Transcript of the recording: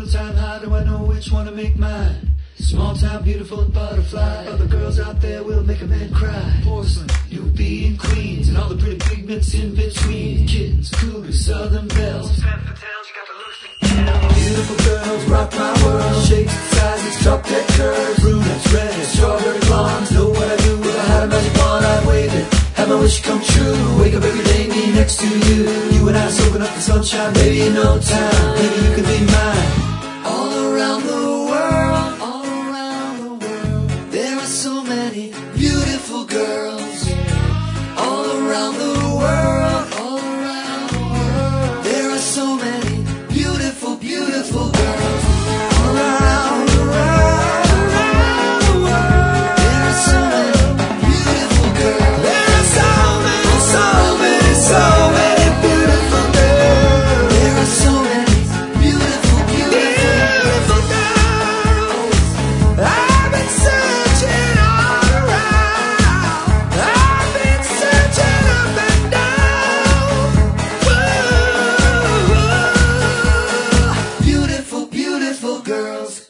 the time, how do I know which one to make mine? Small town, beautiful and butterfly. Other girls out there will make a man cry. Porcelain, Newbie and Queens, and all the pretty pigments in between. Kittens, cougars, southern belles. Beautiful girls rock my world. Shapes and sizes, top that curves. Brunettes, redheads, strawberry blondes. Know what I do if I had a magic wand, I'd wave it. Have my wish come true. Wake up every day, me next to you. You and I soaking up the sunshine, baby, in no time. Maybe you could be mine. All around the world, all around the world, there are so many beautiful girls. All around the world, all around the world, there are so many beautiful, beautiful girls. All around the world, around the world, there are so many beautiful girls. There are so many, so many, so many beautiful girls. There are so many beautiful, beautiful girls. I've been searching all around. I've been searching up and down. Whoa, beautiful, beautiful girls.